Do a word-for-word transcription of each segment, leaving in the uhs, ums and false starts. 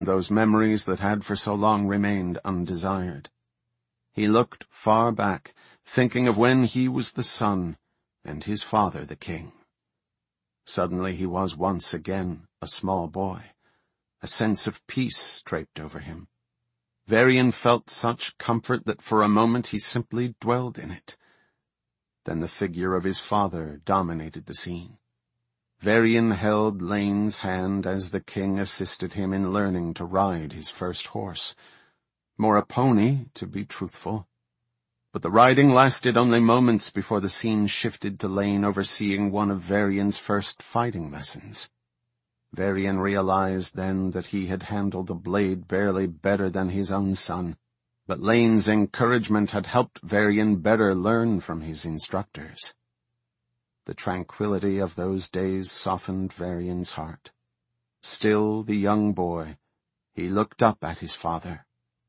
those memories that had for so long remained undesired. He looked far back, thinking of when he was the son, and his father the king. Suddenly he was once again a small boy. A sense of peace draped over him. Varian felt such comfort that for a moment he simply dwelled in it. Then the figure of his father dominated the scene. Varian held Lane's hand as the king assisted him in learning to ride his first horse. More a pony, to be truthful. But the riding lasted only moments before the scene shifted to Lane overseeing one of Varian's first fighting lessons. Varian realized then that he had handled a blade barely better than his own son, but Lane's encouragement had helped Varian better learn from his instructors. The tranquility of those days softened Varian's heart. Still the young boy, he looked up at his father.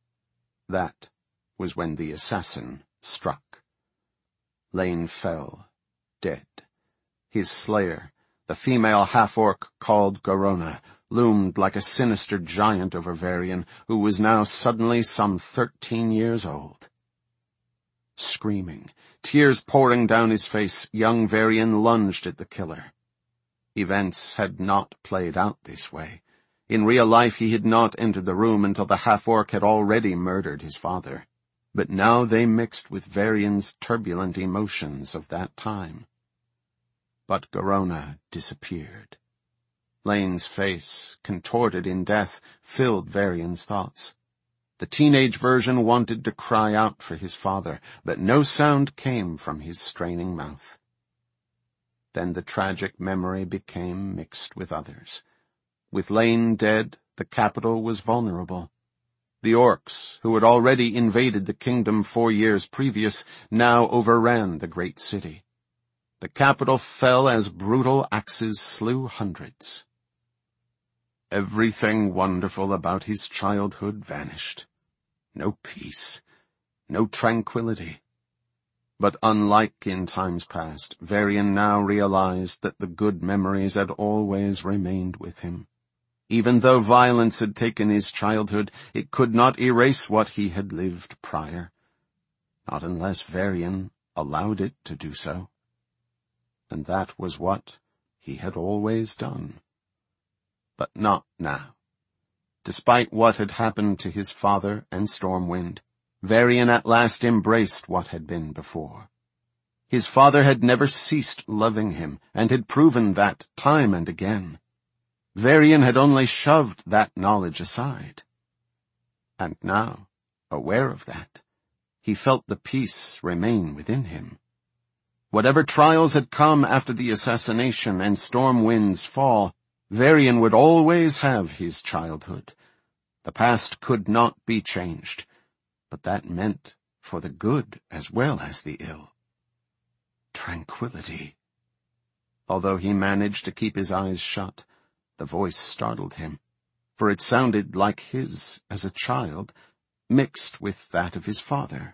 That was when the assassin struck. Lane fell, dead. His slayer, the female half-orc called Garona, loomed like a sinister giant over Varian, who was now suddenly some thirteen years old. Screaming, tears pouring down his face, young Varian lunged at the killer. Events had not played out this way. In real life he had not entered the room until the half-orc had already murdered his father. But now they mixed with Varian's turbulent emotions of that time. But Garona disappeared. Lane's face, contorted in death, filled Varian's thoughts. The teenage version wanted to cry out for his father, but no sound came from his straining mouth. Then the tragic memory became mixed with others. With Lane dead, the capital was vulnerable. The orcs, who had already invaded the kingdom four years previous, now overran the great city. The capital fell as brutal axes slew hundreds. Everything wonderful about his childhood vanished. No peace, no tranquility. But unlike in times past, Varian now realized that the good memories had always remained with him. Even though violence had taken his childhood, it could not erase what he had lived prior. Not unless Varian allowed it to do so. And that was what he had always done. But not now. Despite what had happened to his father and Stormwind, Varian at last embraced what had been before. His father had never ceased loving him, and had proven that time and again. Varian had only shoved that knowledge aside. And now, aware of that, he felt the peace remain within him. Whatever trials had come after the assassination and Stormwind's fall, Varian would always have his childhood. The past could not be changed, but that meant for the good as well as the ill. Tranquility. Although he managed to keep his eyes shut, the voice startled him, for it sounded like his as a child, mixed with that of his father.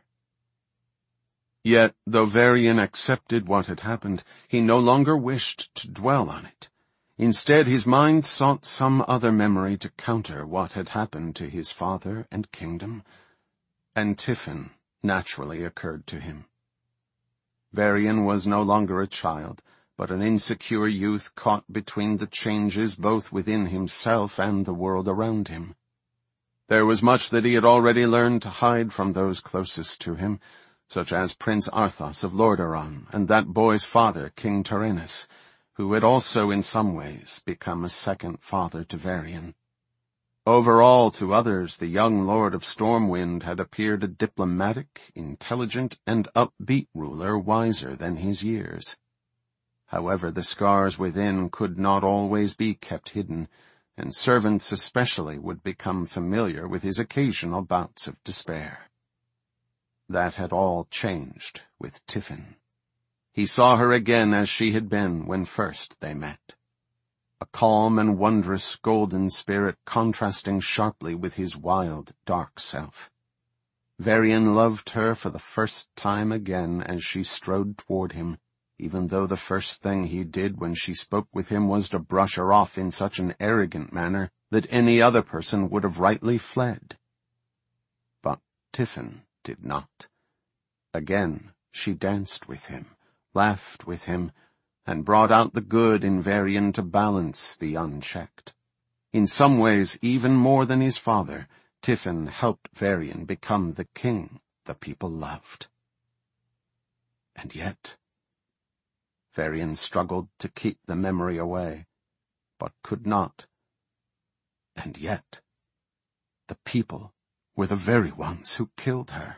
Yet, though Varian accepted what had happened, he no longer wished to dwell on it. Instead, his mind sought some other memory to counter what had happened to his father and kingdom, and Tiffin naturally occurred to him. Varian was no longer a child, but an insecure youth caught between the changes both within himself and the world around him. There was much that he had already learned to hide from those closest to him, such as Prince Arthas of Lordaeron and that boy's father, King Tyrannus, who had also in some ways become a second father to Varian. Overall, to others, the young Lord of Stormwind had appeared a diplomatic, intelligent, and upbeat ruler wiser than his years. However, the scars within could not always be kept hidden, and servants especially would become familiar with his occasional bouts of despair. That had all changed with Tiffin. He saw her again as she had been when first they met. A calm and wondrous golden spirit contrasting sharply with his wild, dark self. Varian loved her for the first time again as she strode toward him, even though the first thing he did when she spoke with him was to brush her off in such an arrogant manner that any other person would have rightly fled. But Tiphyn did not. Again she danced with him, laughed with him, and brought out the good in Varian to balance the unchecked. In some ways, even more than his father, Tiphyn helped Varian become the king the people loved. And yet, Varian struggled to keep the memory away, but could not. And yet, the people were the very ones who killed her.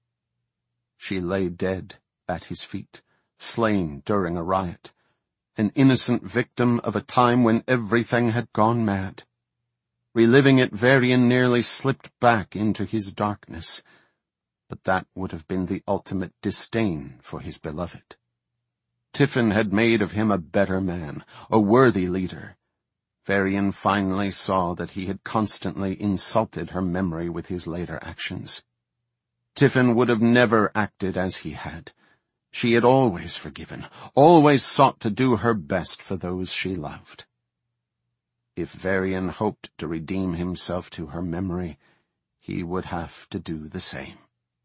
She lay dead at his feet, slain during a riot, an innocent victim of a time when everything had gone mad. Reliving it, Varian nearly slipped back into his darkness, but that would have been the ultimate disdain for his beloved. Tiphyn had made of him a better man, a worthy leader. Varian finally saw that he had constantly insulted her memory with his later actions. Tiphyn would have never acted as he had. She had always forgiven, always sought to do her best for those she loved. If Varian hoped to redeem himself to her memory, he would have to do the same.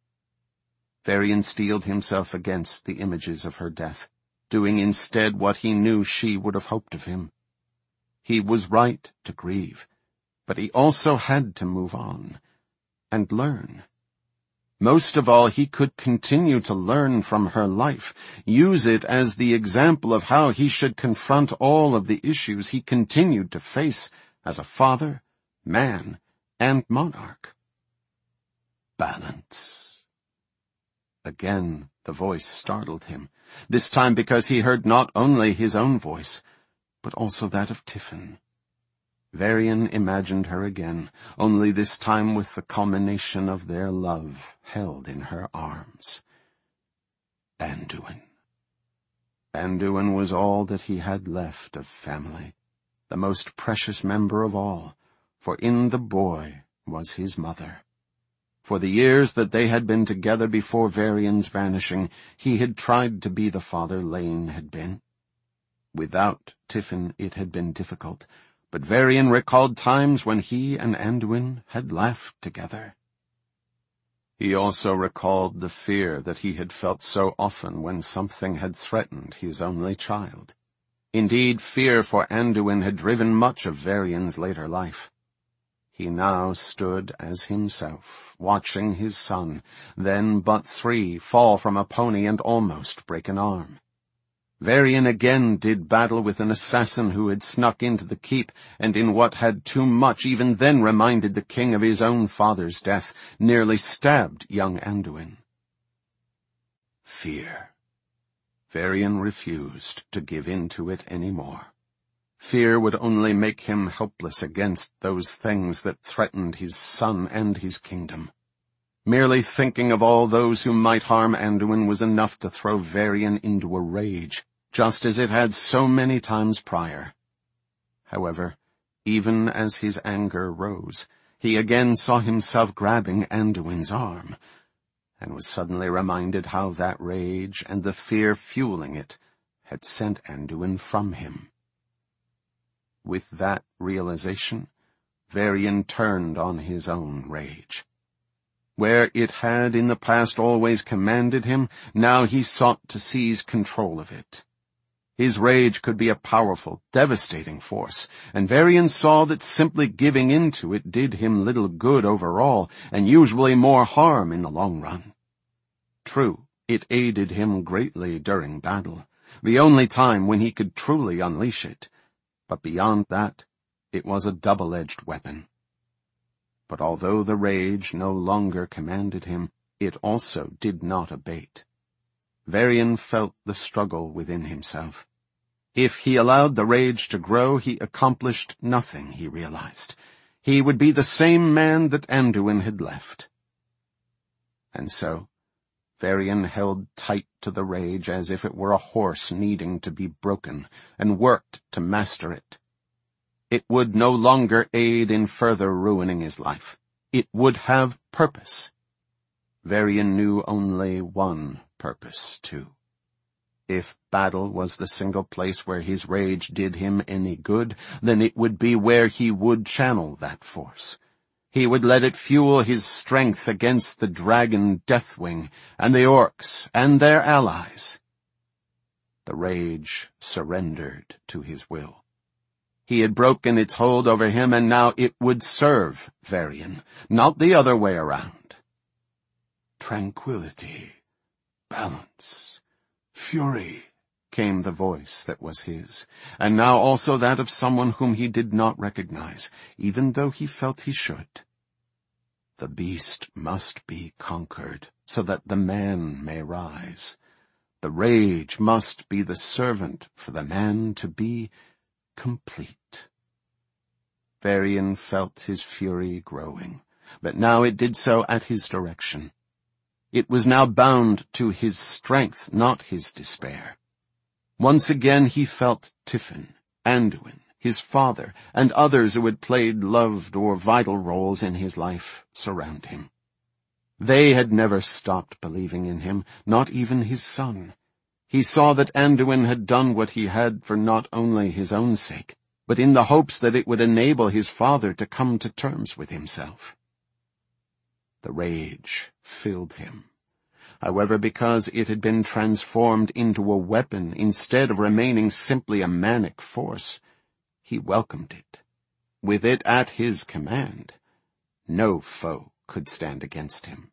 Varian steeled himself against the images of her death, doing instead what he knew she would have hoped of him. He was right to grieve, but he also had to move on and learn. Most of all, he could continue to learn from her life, use it as the example of how he should confront all of the issues he continued to face as a father, man, and monarch. Balance. Again the voice startled him, this time because he heard not only his own voice, but also that of Tiphyn. Varian imagined her again, only this time with the culmination of their love held in her arms. Anduin. Anduin was all that he had left of family, the most precious member of all, for in the boy was his mother. For the years that they had been together before Varian's vanishing, he had tried to be the father Lane had been. Without Tiphyn it had been difficult, but Varian recalled times when he and Anduin had laughed together. He also recalled the fear that he had felt so often when something had threatened his only child. Indeed, fear for Anduin had driven much of Varian's later life. He now stood as himself, watching his son, then but three, fall from a pony and almost break an arm. Varian again did battle with an assassin who had snuck into the keep, and in what had too much even then reminded the king of his own father's death, nearly stabbed young Anduin. Fear. Varian refused to give in to it any more. Fear would only make him helpless against those things that threatened his son and his kingdom. Merely thinking of all those who might harm Anduin was enough to throw Varian into a rage, just as it had so many times prior. However, even as his anger rose, he again saw himself grabbing Anduin's arm, and was suddenly reminded how that rage and the fear fueling it had sent Anduin from him. With that realization, Varian turned on his own rage. Where it had in the past always commanded him, now he sought to seize control of it. His rage could be a powerful, devastating force, and Varian saw that simply giving in to it did him little good overall, and usually more harm in the long run. True, it aided him greatly during battle, the only time when he could truly unleash it, but beyond that, it was a double-edged weapon. But although the rage no longer commanded him, it also did not abate. Varian felt the struggle within himself. If he allowed the rage to grow, he accomplished nothing, he realized. He would be the same man that Anduin had left. And so, Varian held tight to the rage as if it were a horse needing to be broken, and worked to master it. It would no longer aid in further ruining his life. It would have purpose. Varian knew only one purpose, too. If battle was the single place where his rage did him any good, then it would be where he would channel that force. He would let it fuel his strength against the dragon Deathwing and the orcs and their allies. The rage surrendered to his will. He had broken its hold over him, and now it would serve Varian, not the other way around. Tranquility, balance, fury, came the voice that was his, and now also that of someone whom he did not recognize, even though he felt he should. The beast must be conquered, so that the man may rise. The rage must be the servant for the man to be complete. Varian felt his fury growing, but now it did so at his direction. It was now bound to his strength, not his despair. Once again he felt Tiffin, Anduin, his father, and others who had played loved or vital roles in his life surround him. They had never stopped believing in him, not even his son. He saw that Anduin had done what he had for not only his own sake, but in the hopes that it would enable his father to come to terms with himself. The rage filled him. However, because it had been transformed into a weapon instead of remaining simply a manic force, he welcomed it. With it at his command, no foe could stand against him.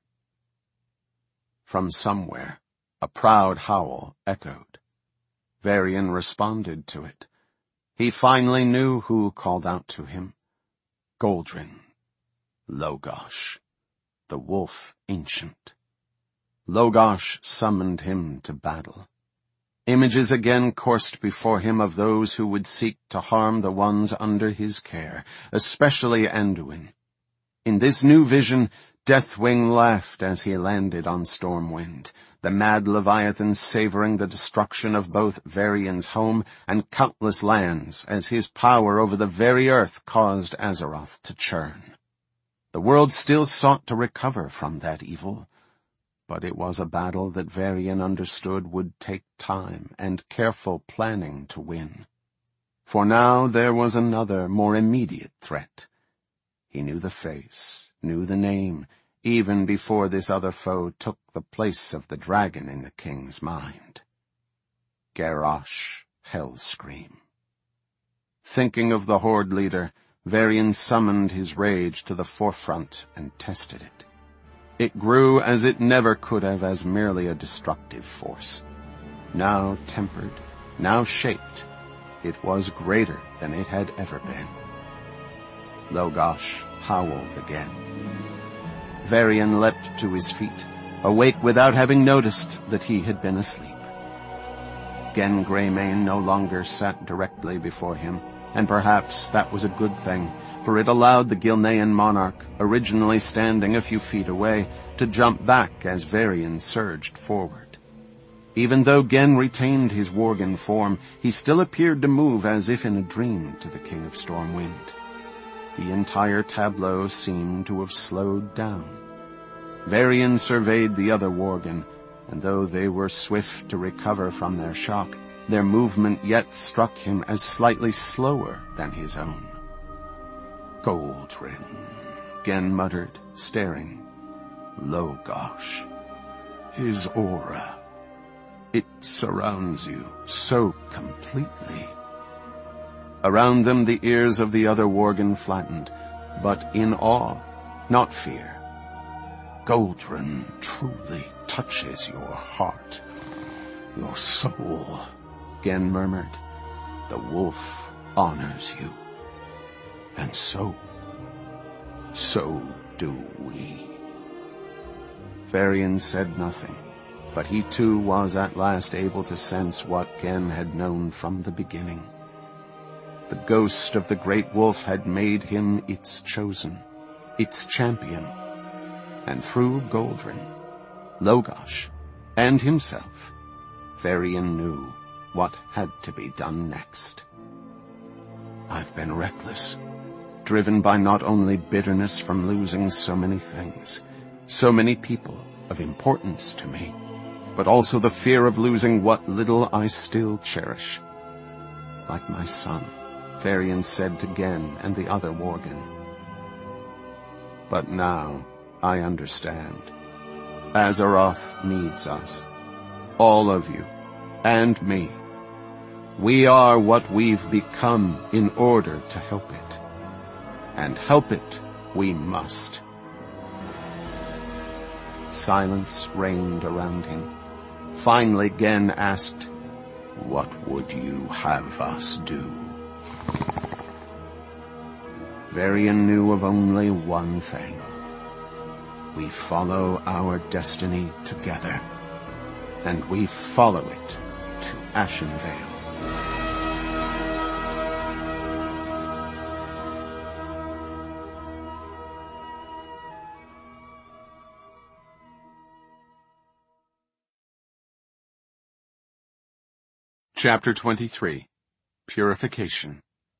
From somewhere, a proud howl echoed. Varian responded to it. He finally knew who called out to him. Goldrin, Logosh, the wolf ancient. Logosh summoned him to battle. Images again coursed before him of those who would seek to harm the ones under his care, especially Anduin. In this new vision, Deathwing laughed as he landed on Stormwind, the mad Leviathan savoring the destruction of both Varian's home and countless lands as his power over the very earth caused Azeroth to churn. The world still sought to recover from that evil, but it was a battle that Varian understood would take time and careful planning to win. For now there was another, more immediate threat. He knew the face, knew the name, even before this other foe took the place of the dragon in the king's mind. Garrosh Hellscream. Thinking of the Horde leader, Varian summoned his rage to the forefront and tested it. It grew as it never could have as merely a destructive force. Now tempered, now shaped, it was greater than it had ever been. Logosh howled again. Varian leapt to his feet, awake without having noticed that he had been asleep. Genn Greymane no longer sat directly before him, and perhaps that was a good thing, for it allowed the Gilnean monarch, originally standing a few feet away, to jump back as Varian surged forward. Even though Genn retained his Worgen form, he still appeared to move as if in a dream to the King of Stormwind. The entire tableau seemed to have slowed down. Varian surveyed the other Worgen, and though they were swift to recover from their shock, their movement yet struck him as slightly slower than his own. Goldrin, Genn muttered, staring. Logosh. His aura. It surrounds you so completely. Around them the ears of the other Worgen flattened, but in awe, not fear. Goldrin truly touches your heart, your soul, Genn murmured. The wolf honors you. And so, so do we. Varian said nothing, but he too was at last able to sense what Genn had known from the beginning. The ghost of the great wolf had made him its chosen, its champion, and through Goldrin, Logosh, and himself, Varian knew what had to be done next. I've been reckless, driven by not only bitterness from losing so many things, so many people of importance to me, but also the fear of losing what little I still cherish. Like my son, Varian said to Genn and the other Worgen. But now I understand. Azeroth needs us. All of you, and me. We are what we've become in order to help it. And help it we must. Silence reigned around him. Finally Genn asked, "What would you have us do?" Varian knew of only one thing. We follow our destiny together, and we follow it to Ashenvale. Chapter twenty-three. Purification.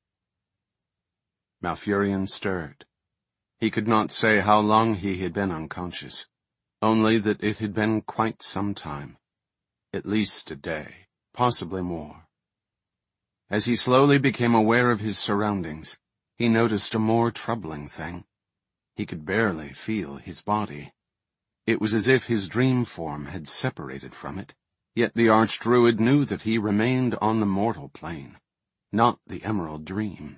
Malfurion stirred. He could not say how long he had been unconscious, only that it had been quite some time. At least a day, possibly more. As he slowly became aware of his surroundings, he noticed a more troubling thing. He could barely feel his body. It was as if his dream form had separated from it. Yet the Archdruid knew that he remained on the mortal plane, not the Emerald Dream.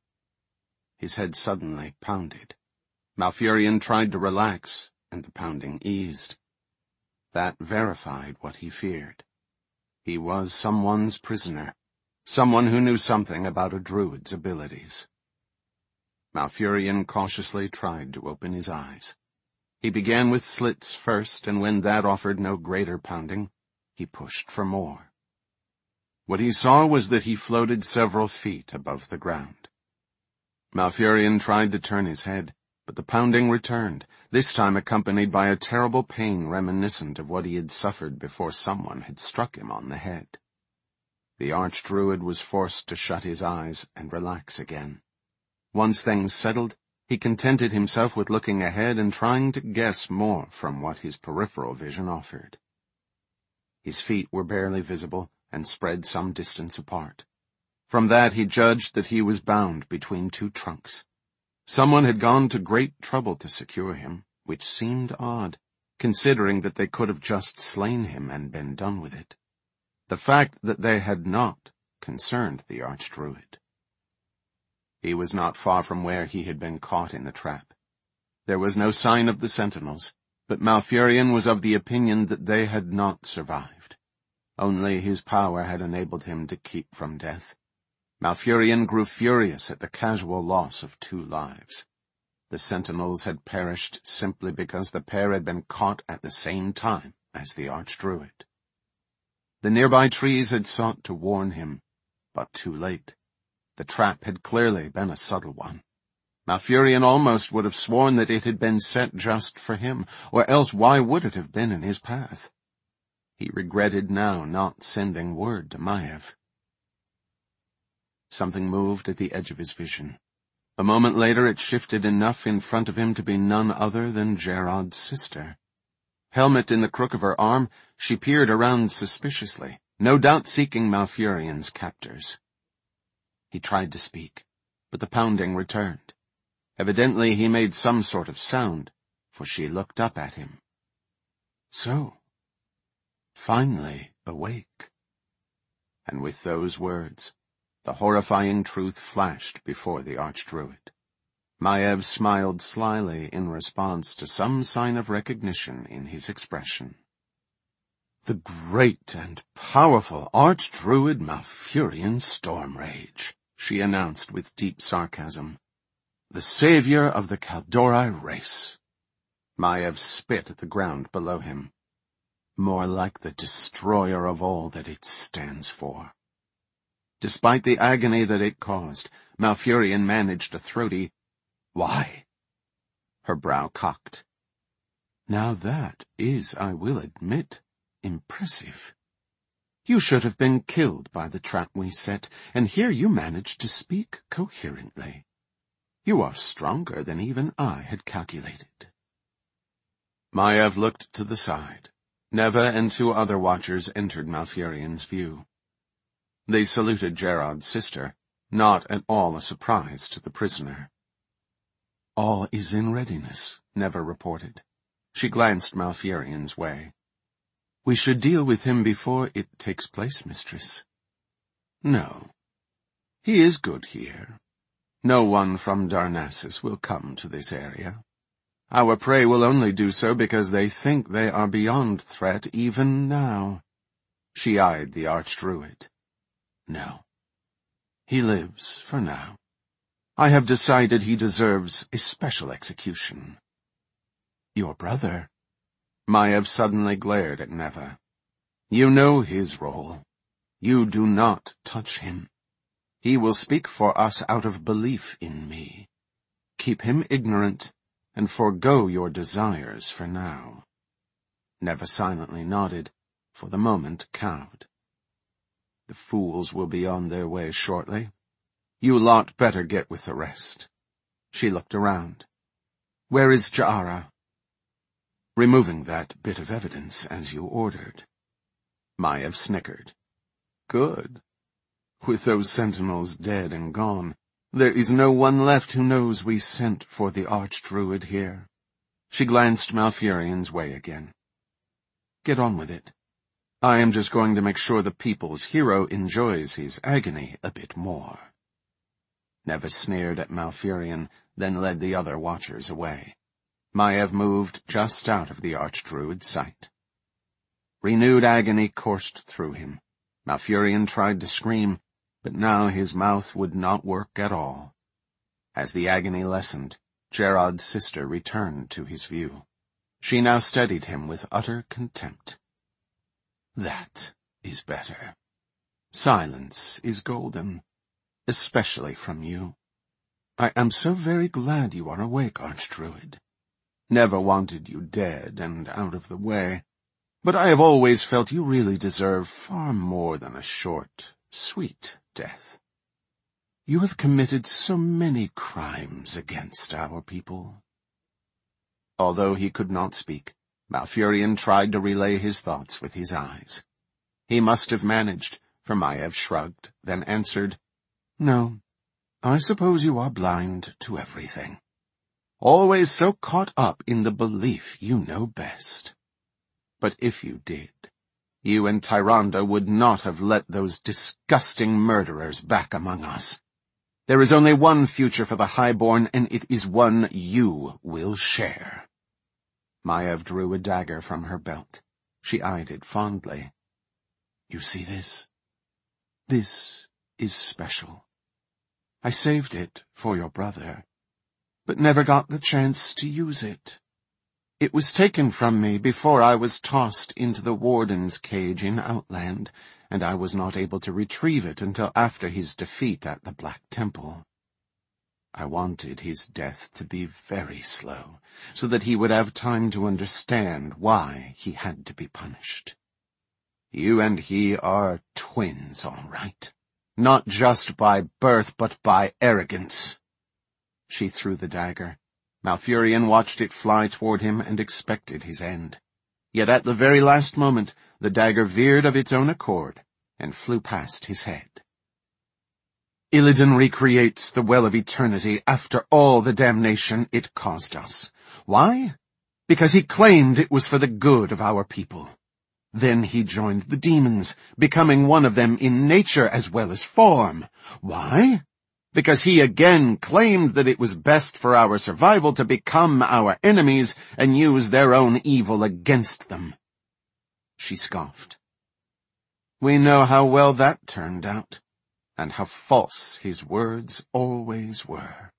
His head suddenly pounded. Malfurion tried to relax, and the pounding eased. That verified what he feared. He was someone's prisoner, someone who knew something about a druid's abilities. Malfurion cautiously tried to open his eyes. He began with slits first, and when that offered no greater pounding, he pushed for more. What he saw was that he floated several feet above the ground. Malfurion tried to turn his head, but the pounding returned, this time accompanied by a terrible pain reminiscent of what he had suffered before someone had struck him on the head. The Archdruid was forced to shut his eyes and relax again. Once things settled, he contented himself with looking ahead and trying to guess more from what his peripheral vision offered. His feet were barely visible and spread some distance apart. From that he judged that he was bound between two trunks. Someone had gone to great trouble to secure him, which seemed odd, considering that they could have just slain him and been done with it. The fact that they had not concerned the Archdruid. He was not far from where he had been caught in the trap. There was no sign of the sentinels, but Malfurion was of the opinion that they had not survived. Only his power had enabled him to keep from death. Malfurion grew furious at the casual loss of two lives. The sentinels had perished simply because the pair had been caught at the same time as the Archdruid. The nearby trees had sought to warn him, but too late. The trap had clearly been a subtle one. Malfurion almost would have sworn that it had been set just for him, or else why would it have been in his path? He regretted now not sending word to Maiev. Something moved at the edge of his vision. A moment later it shifted enough in front of him to be none other than Jerrod's sister. Helmet in the crook of her arm, she peered around suspiciously, no doubt seeking Malfurion's captors. He tried to speak, but the pounding returned. Evidently he made some sort of sound, for she looked up at him. So, finally awake. And with those words, the horrifying truth flashed before the Archdruid. Maiev smiled slyly in response to some sign of recognition in his expression. The great and powerful Archdruid Malfurion Stormrage, she announced with deep sarcasm. The savior of the Kaldorei race. Maiev spit at the ground below him. More like the destroyer of all that it stands for. Despite the agony that it caused, Malfurion managed a throaty, "Why?" Her brow cocked. Now that is, I will admit, impressive. You should have been killed by the trap we set, and here you managed to speak coherently. You are stronger than even I had calculated. Maiev looked to the side. Neva and two other watchers entered Malfurion's view. They saluted Gerad's sister, not at all a surprise to the prisoner. "All is in readiness," Neva reported. She glanced Malfurion's way. "We should deal with him before it takes place, mistress." "No. He is good here. No one from Darnassus will come to this area. Our prey will only do so because they think they are beyond threat even now." She eyed the Archdruid. "No. He lives for now. I have decided he deserves a special execution." "Your brother?" Maiev suddenly glared at Neva. "You know his role. You do not touch him. He will speak for us out of belief in me. Keep him ignorant, and forego your desires for now." Neva silently nodded, for the moment cowed. "The fools will be on their way shortly. You lot better get with the rest." She looked around. "Where is Ja'ara?" "Removing that bit of evidence as you ordered." Maiev snickered. "Good. With those sentinels dead and gone, there is no one left who knows we sent for the Archdruid here." She glanced Malfurion's way again. "Get on with it. I am just going to make sure the people's hero enjoys his agony a bit more." Neva sneered at Malfurion, then led the other watchers away. Maiev moved just out of the Archdruid's sight. Renewed agony coursed through him. Malfurion tried to scream, but now his mouth would not work at all. As the agony lessened, Gerad's sister returned to his view. She now studied him with utter contempt. "That is better. Silence is golden, especially from you. I am so very glad you are awake, Archdruid. Never wanted you dead and out of the way, but I have always felt you really deserve far more than a short, sweet death. You have committed so many crimes against our people." Although he could not speak, Malfurion tried to relay his thoughts with his eyes. He must have managed, for Maiev shrugged, then answered, "No, I suppose you are blind to everything. Always so caught up in the belief you know best. But if you did, you and Tyrande would not have let those disgusting murderers back among us. There is only one future for the Highborn, and it is one you will share." Maiev drew a dagger from her belt. She eyed it fondly. "You see this? This is special. I saved it for your brother, but never got the chance to use it. It was taken from me before I was tossed into the Warden's cage in Outland, and I was not able to retrieve it until after his defeat at the Black Temple. I wanted his death to be very slow, so that he would have time to understand why he had to be punished. You and he are twins, all right. Not just by birth, but by arrogance." She threw the dagger. Malfurion watched it fly toward him and expected his end. Yet at the very last moment, the dagger veered of its own accord and flew past his head. "Illidan recreates the Well of Eternity after all the damnation it caused us. Why? Because he claimed it was for the good of our people. Then he joined the demons, becoming one of them in nature as well as form. Why? Because he again claimed that it was best for our survival to become our enemies and use their own evil against them." She scoffed. "We know how well that turned out, and how false his words always were."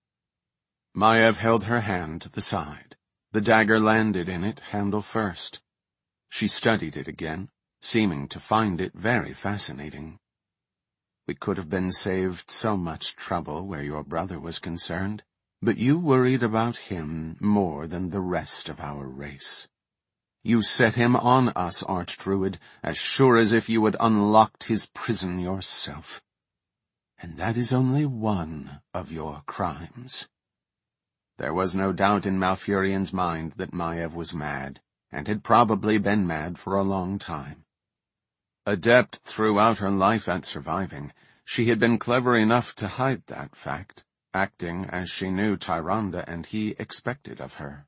Maiev held her hand to the side. The dagger landed in it, handle first. She studied it again, seeming to find it very fascinating. "We could have been saved so much trouble where your brother was concerned, but you worried about him more than the rest of our race. You set him on us, Archdruid, as sure as if you had unlocked his prison yourself. And that is only one of your crimes." There was no doubt in Malfurion's mind that Maiev was mad, and had probably been mad for a long time. Adept throughout her life at surviving, she had been clever enough to hide that fact, acting as she knew Tyrande and he expected of her.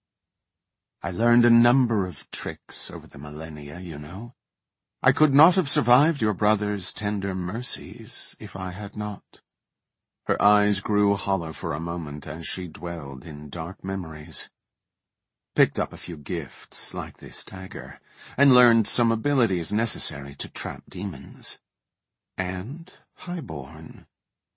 I learned a number of tricks over the millennia, you know. I could not have survived your brother's tender mercies if I had not. Her eyes grew hollow for a moment as she dwelled in dark memories. Picked up a few gifts like this dagger, and learned some abilities necessary to trap demons. And highborn.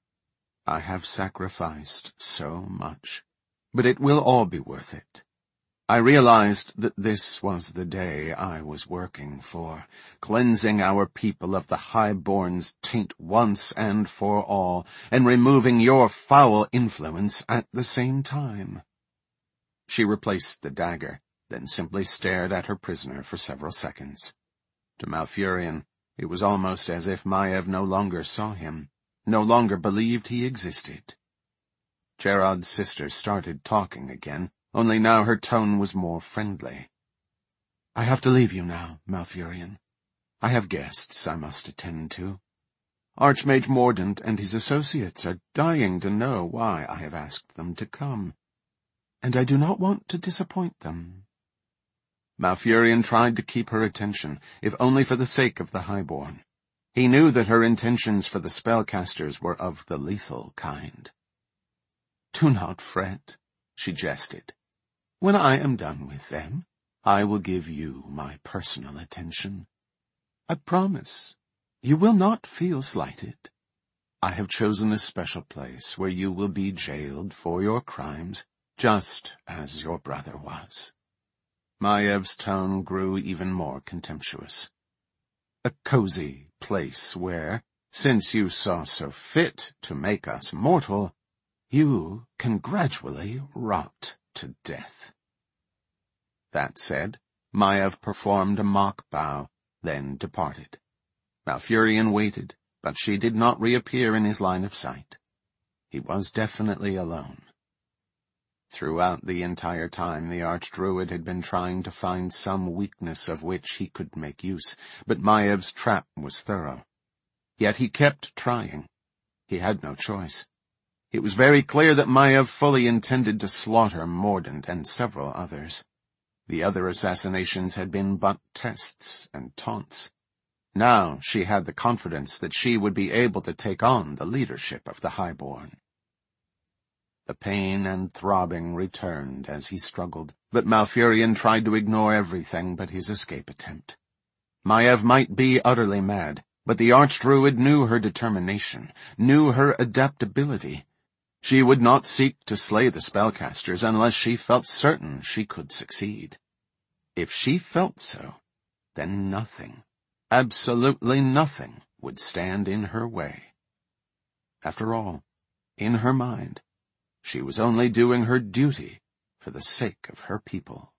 I have sacrificed so much, but it will all be worth it. I realized that this was the day I was working for, cleansing our people of the highborn's taint once and for all, and removing your foul influence at the same time. She replaced the dagger, then simply stared at her prisoner for several seconds. To Malfurion, it was almost as if Maiev no longer saw him, no longer believed he existed. Gerard's sister started talking again, only now her tone was more friendly. I have to leave you now, Malfurion. I have guests I must attend to. Archmage Mordant and his associates are dying to know why I have asked them to come, and I do not want to disappoint them. Malfurion tried to keep her attention, if only for the sake of the highborn. He knew that her intentions for the spellcasters were of the lethal kind. Do not fret, she jested. When I am done with them, I will give you my personal attention. I promise, you will not feel slighted. I have chosen a special place where you will be jailed for your crimes, just as your brother was. Maiev's tone grew even more contemptuous. A cozy place where, since you saw so fit to make us mortal, you can gradually rot to death. That said, Maiev performed a mock bow, then departed. Malfurion waited, but she did not reappear in his line of sight. He was definitely alone. Throughout the entire time, the Archdruid had been trying to find some weakness of which he could make use, but Maiev's trap was thorough. Yet he kept trying. He had no choice. It was very clear that Maiev fully intended to slaughter Mordant and several others. The other assassinations had been but tests and taunts. Now she had the confidence that she would be able to take on the leadership of the Highborn. The pain and throbbing returned as he struggled, but Malfurion tried to ignore everything but his escape attempt. Maiev might be utterly mad, but the Archdruid knew her determination, knew her adaptability. She would not seek to slay the spellcasters unless she felt certain she could succeed. If she felt so, then nothing, absolutely nothing, would stand in her way. After all, in her mind, she was only doing her duty for the sake of her people.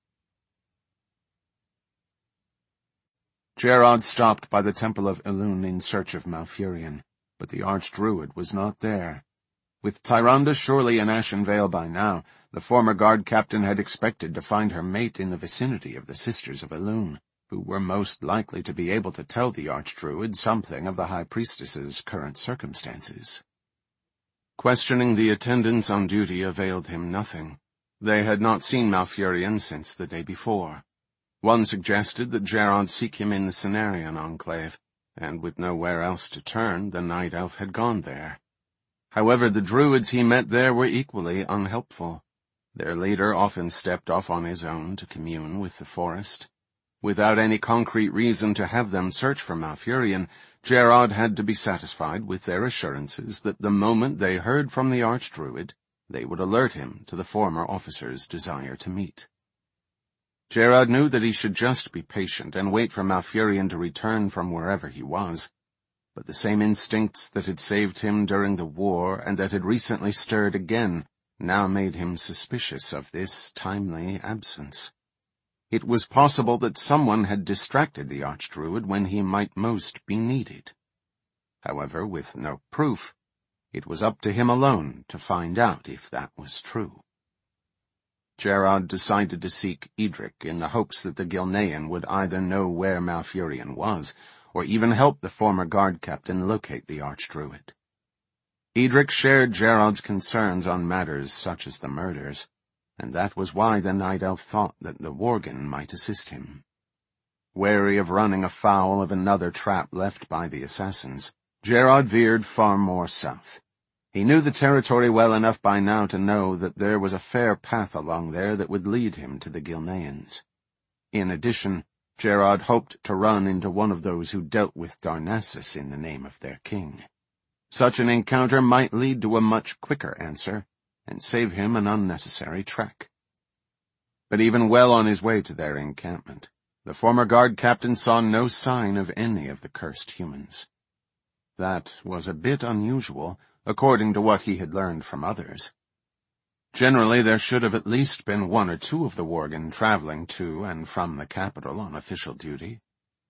Gerard stopped by the Temple of Elune in search of Malfurion, but the Archdruid was not there. With Tyrande surely in Ashen Vale by now, the former guard captain had expected to find her mate in the vicinity of the Sisters of Elune, who were most likely to be able to tell the Archdruid something of the High Priestess's current circumstances. Questioning the attendants on duty availed him nothing. They had not seen Malfurion since the day before. One suggested that Gerard seek him in the Cenarion Enclave, and with nowhere else to turn, the Night Elf had gone there. However, the druids he met there were equally unhelpful. Their leader often stepped off on his own to commune with the forest. Without any concrete reason to have them search for Malfurion, Gerard had to be satisfied with their assurances that the moment they heard from the Archdruid, they would alert him to the former officer's desire to meet. Gerard knew that he should just be patient and wait for Malfurion to return from wherever he was, but the same instincts that had saved him during the war and that had recently stirred again now made him suspicious of this timely absence. It was possible that someone had distracted the Archdruid when he might most be needed. However, with no proof, it was up to him alone to find out if that was true. Jerrod decided to seek Edric in the hopes that the Gilnean would either know where Malfurion was, or even help the former guard captain locate the archdruid. Edric shared Jerrod's concerns on matters such as the murders, and that was why the Night Elf thought that the Worgen might assist him. Wary of running afoul of another trap left by the assassins, Jerrod veered far more south. He knew the territory well enough by now to know that there was a fair path along there that would lead him to the Gilneans. In addition, Jerrod hoped to run into one of those who dealt with Darnassus in the name of their king. Such an encounter might lead to a much quicker answer, and save him an unnecessary trek. But even well on his way to their encampment, the former guard captain saw no sign of any of the cursed humans. That was a bit unusual, according to what he had learned from others. Generally, there should have at least been one or two of the Worgen traveling to and from the capital on official duty.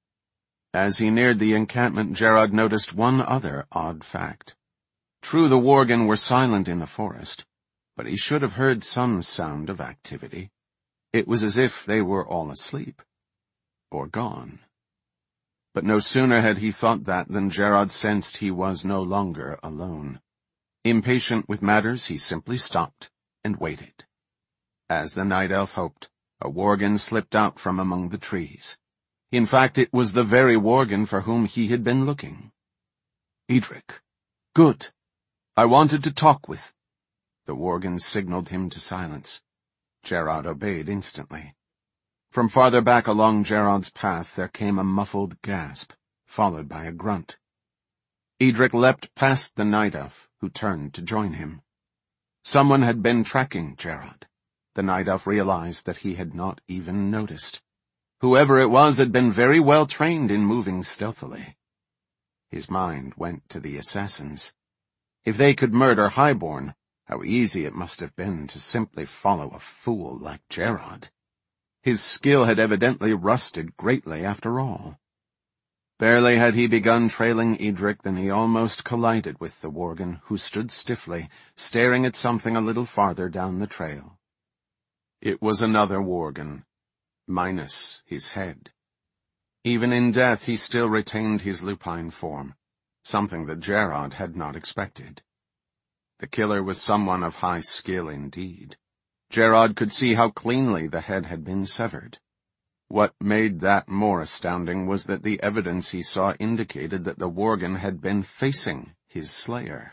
As he neared the encampment, Jerrod noticed one other odd fact. True, the Worgen were silent in the forest, but he should have heard some sound of activity. It was as if they were all asleep, or gone. But no sooner had he thought that than Jerrod sensed he was no longer alone. Impatient with matters, he simply stopped and waited. As the Night Elf hoped, a Worgen slipped out from among the trees. In fact, it was the very Worgen for whom he had been looking. "Edric. Good. I wanted to talk with—" The Worgen signaled him to silence. Jerrod obeyed instantly. From farther back along Jerrod's path there came a muffled gasp, followed by a grunt. Edric leapt past the Night Elf, who turned to join him. Someone had been tracking Jerrod. The Night Elf realized that he had not even noticed. Whoever it was had been very well trained in moving stealthily. His mind went to the assassins. If they could murder Highborn, how easy it must have been to simply follow a fool like Jerrod. His skill had evidently rusted greatly after all. Barely had he begun trailing Edric than he almost collided with the Worgen, who stood stiffly, staring at something a little farther down the trail. It was another Worgen, minus his head. Even in death he still retained his lupine form, something that Jerrod had not expected. The killer was someone of high skill indeed. Jerrod could see how cleanly the head had been severed. What made that more astounding was that the evidence he saw indicated that the Worgen had been facing his slayer.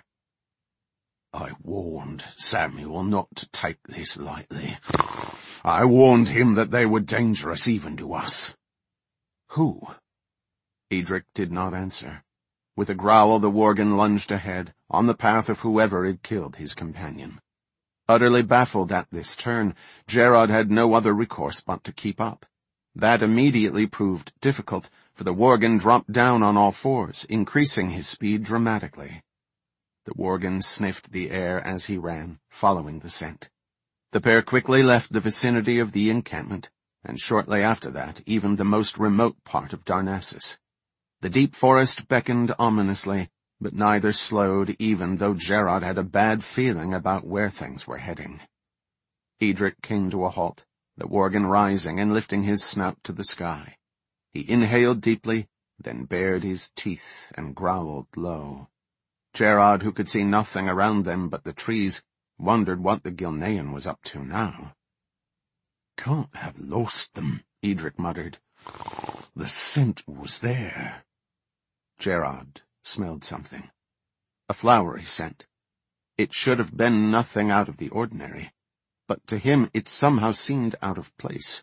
"I warned Samuel not to take this lightly. I warned him that they were dangerous even to us." "Who?" Edric did not answer. With a growl, the Worgen lunged ahead, on the path of whoever had killed his companion. Utterly baffled at this turn, Jerrod had no other recourse but to keep up. That immediately proved difficult, for the Worgen dropped down on all fours, increasing his speed dramatically. The Worgen sniffed the air as he ran, following the scent. The pair quickly left the vicinity of the encampment, and shortly after that, even the most remote part of Darnassus. The deep forest beckoned ominously, but neither slowed, even though Jerrod had a bad feeling about where things were heading. Edric came to a halt, the Worgen rising and lifting his snout to the sky. He inhaled deeply, then bared his teeth and growled low. Jerrod, who could see nothing around them but the trees, wondered what the Gilnean was up to now. "Can't have lost them," Edric muttered. "The scent was there." Jerrod smelled something. A flowery scent. It should have been nothing out of the ordinary, but to him it somehow seemed out of place.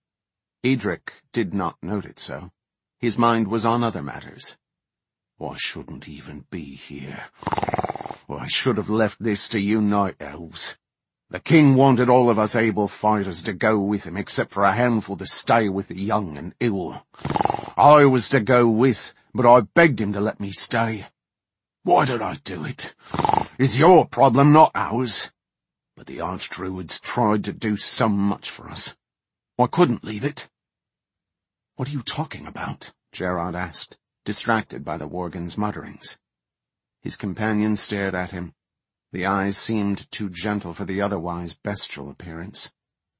Edric did not note it so. His mind was on other matters. "I shouldn't even be here. I should have left this to you Night Elves. The king wanted all of us able fighters to go with him, except for a handful to stay with the young and ill. I was to go with, but I begged him to let me stay. Why did I do it? It's your problem, not ours. But the archdruids tried to do so much for us. I couldn't leave it." "What are you talking about?" Jerrod asked, distracted by the Worgen's mutterings. His companion stared at him. The eyes seemed too gentle for the otherwise bestial appearance.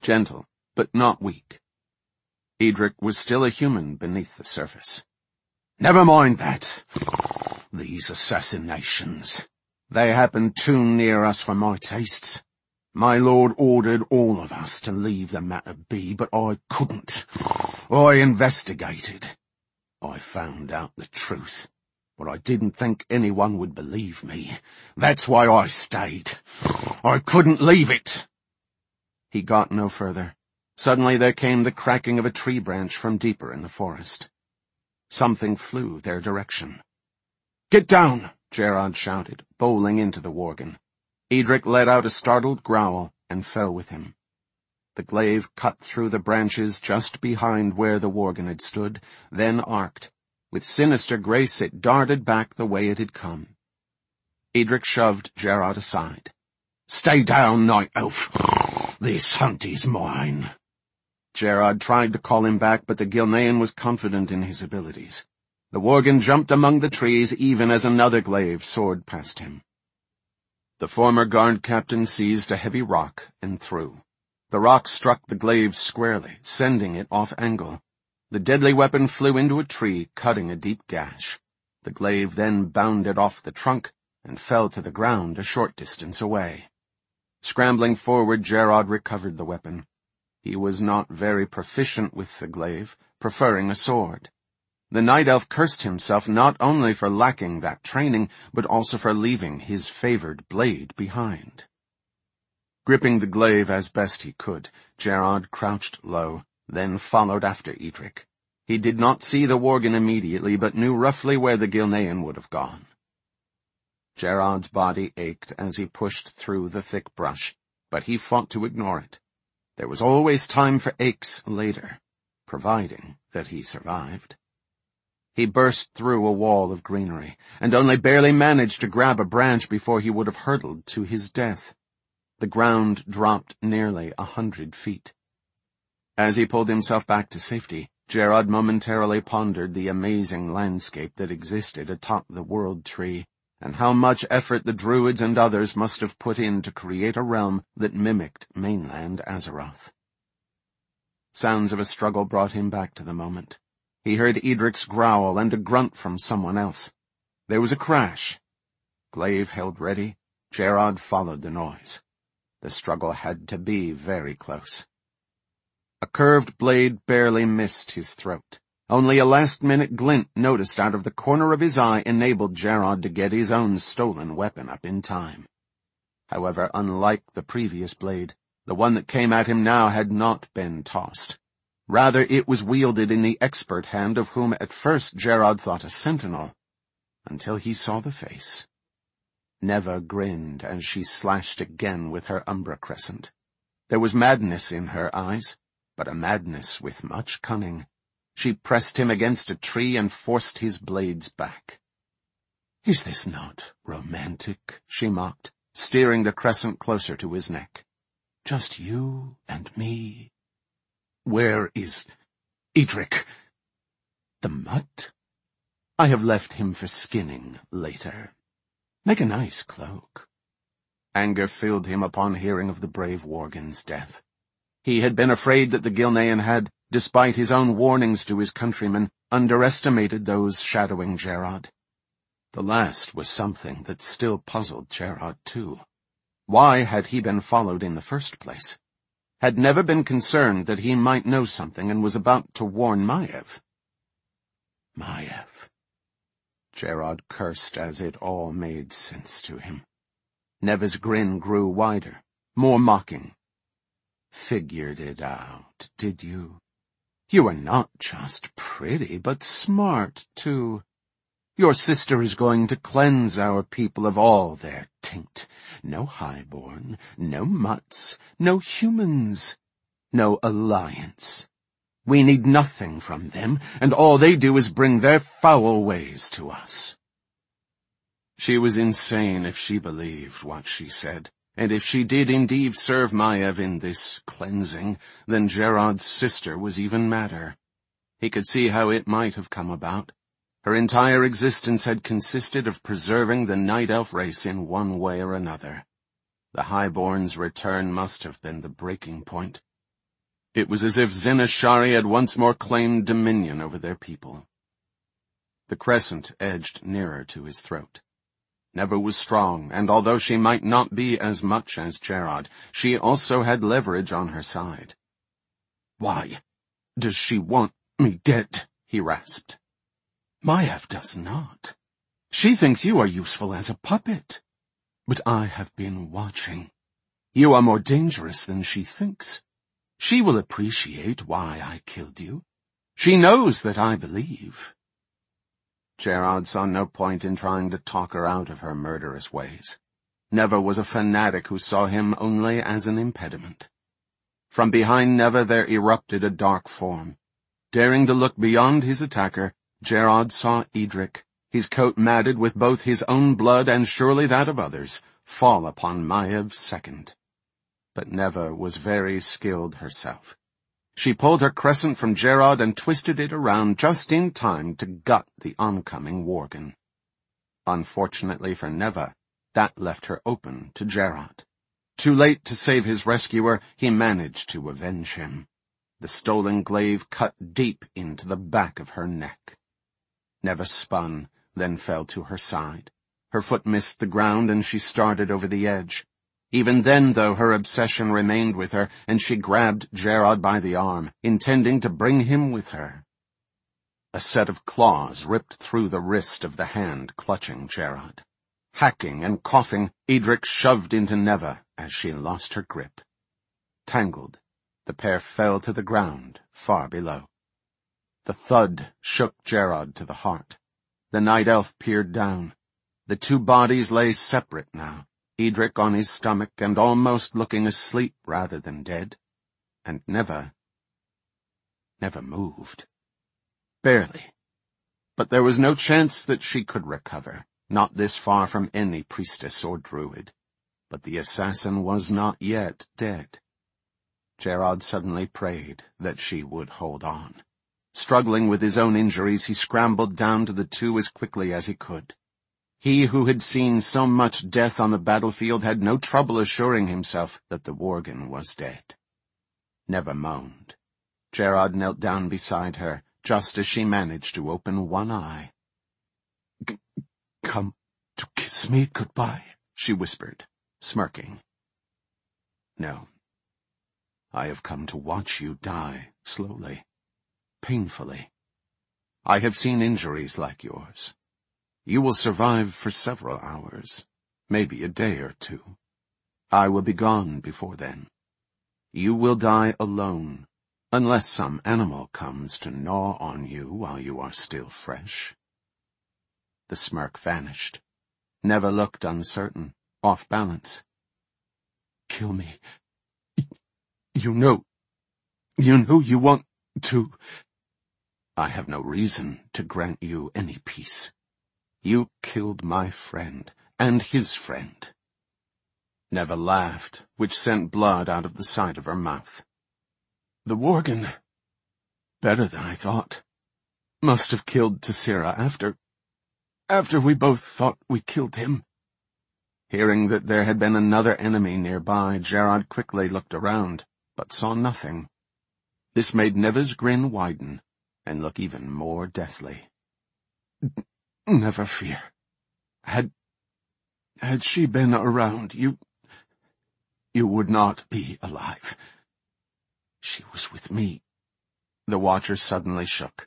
gentle, but not weak. Edric was still a human beneath the surface. "Never mind that. These assassinations. They happen too near us for my tastes. My lord ordered all of us to leave the matter be, but I couldn't. I investigated. I found out the truth, but I didn't think anyone would believe me. That's why I stayed. I couldn't leave it." He got no further. Suddenly there came the cracking of a tree branch from deeper in the forest. Something flew their direction. "Get down!" Jerrod shouted, bowling into the worgen. Edric let out a startled growl and fell with him. The glaive cut through the branches just behind where the worgen had stood, then arced. With sinister grace it darted back the way it had come. Edric shoved Jerrod aside. "Stay down, Night Elf. This hunt is mine." Jerrod tried to call him back, but the Gilnean was confident in his abilities. The worgen jumped among the trees even as another glaive soared past him. The former guard captain seized a heavy rock and threw. The rock struck the glaive squarely, sending it off angle. The deadly weapon flew into a tree, cutting a deep gash. The glaive then bounded off the trunk and fell to the ground a short distance away. Scrambling forward, Jerrod recovered the weapon. He was not very proficient with the glaive, preferring a sword. The night elf cursed himself not only for lacking that training, but also for leaving his favored blade behind. Gripping the glaive as best he could, Jerrod crouched low, then followed after Edric. He did not see the worgen immediately, but knew roughly where the Gilnean would have gone. Jerrod's body ached as he pushed through the thick brush, but he fought to ignore it. There was always time for aches later, providing that he survived. He burst through a wall of greenery, and only barely managed to grab a branch before he would have hurtled to his death. The ground dropped nearly a hundred feet. As he pulled himself back to safety, Jerrod momentarily pondered the amazing landscape that existed atop the World Tree, and how much effort the Druids and others must have put in to create a realm that mimicked mainland Azeroth. Sounds of a struggle brought him back to the moment. He heard Edric's growl and a grunt from someone else. There was a crash. Glaive held ready. Jerrod followed the noise. The struggle had to be very close. A curved blade barely missed his throat. Only a last-minute glint noticed out of the corner of his eye enabled Jerrod to get his own stolen weapon up in time. However, unlike the previous blade, the one that came at him now had not been tossed. Rather, it was wielded in the expert hand of whom at first Jerrod thought a sentinel, until he saw the face. Neva grinned as she slashed again with her Umbra Crescent. There was madness in her eyes, but a madness with much cunning. She pressed him against a tree and forced his blades back. "Is this not romantic?" she mocked, steering the crescent closer to his neck. "Just you and me." "Where is Edric?" "The mutt? I have left him for skinning later. Make a nice cloak." Anger filled him upon hearing of the brave worgen's death. He had been afraid that the Gilnean had, despite his own warnings to his countrymen, underestimated those shadowing Jerrod. The last was something that still puzzled Jerrod, too. Why had he been followed in the first place? Had Neva been concerned that he might know something and was about to warn Maiev? Maiev. Jerrod cursed as it all made sense to him. Neva's grin grew wider, more mocking. "Figured it out, did you? You are not just pretty, but smart, too. Your sister is going to cleanse our people of all their taint. No highborn, no mutts, no humans, no alliance. We need nothing from them, and all they do is bring their foul ways to us." She was insane if she believed what she said, and if she did indeed serve Maiev in this cleansing, then Jerrod's sister was even madder. He could see how it might have come about. Her entire existence had consisted of preserving the Night Elf race in one way or another. The Highborn's return must have been the breaking point. It was as if Zinashari had once more claimed dominion over their people. The crescent edged nearer to his throat. Neva was strong, and although she might not be as much as Jerrod, she also had leverage on her side. "Why does she want me dead?" he rasped. "Maiev does not. She thinks you are useful as a puppet. But I have been watching. You are more dangerous than she thinks. She will appreciate why I killed you. She knows that I believe." Jerrod saw no point in trying to talk her out of her murderous ways. Neva was a fanatic who saw him only as an impediment. From behind Neva there erupted a dark form. Daring to look beyond his attacker, Jerrod saw Edric, his coat matted with both his own blood and surely that of others, fall upon Maiev's second. But Neva was very skilled herself. She pulled her crescent from Jerrod and twisted it around just in time to gut the oncoming worgen. Unfortunately for Neva, that left her open to Jerrod. Too late to save his rescuer, he managed to avenge him. The stolen glaive cut deep into the back of her neck. Neva spun, then fell to her side. Her foot missed the ground and she started over the edge. Even then, though, her obsession remained with her, and she grabbed Jerrod by the arm, intending to bring him with her. A set of claws ripped through the wrist of the hand clutching Jerrod. Hacking and coughing, Edric shoved into Neva as she lost her grip. Tangled, the pair fell to the ground, far below. The thud shook Jerrod to the heart. The night elf peered down. The two bodies lay separate now. Edric on his stomach and almost looking asleep rather than dead. And Neva... Neva moved. Barely. But there was no chance that she could recover, not this far from any priestess or druid. But the assassin was not yet dead. Jerrod suddenly prayed that she would hold on. Struggling with his own injuries, he scrambled down to the two as quickly as he could. He who had seen so much death on the battlefield had no trouble assuring himself that the worgen was dead. Neva moaned. Jerrod knelt down beside her, just as she managed to open one eye. "C- Come to kiss me goodbye," she whispered, smirking. "No. I have come to watch you die, slowly, painfully. I have seen injuries like yours. You will survive for several hours, maybe a day or two. I will be gone before then. You will die alone, unless some animal comes to gnaw on you while you are still fresh." The smirk vanished. Neva looked uncertain, off balance. "Kill me. You know, you know you want to." "I have no reason to grant you any peace. You killed my friend, and his friend." Neva laughed, which sent blood out of the side of her mouth. "The worgen, better than I thought, must have killed Tessira after, after we both thought we killed him." Hearing that there had been another enemy nearby, Jerrod quickly looked around, but saw nothing. This made Neva's grin widen, and look even more deathly. "Never fear. Had, had she been around, you, you would not be alive. She was with me." The Watcher suddenly shook.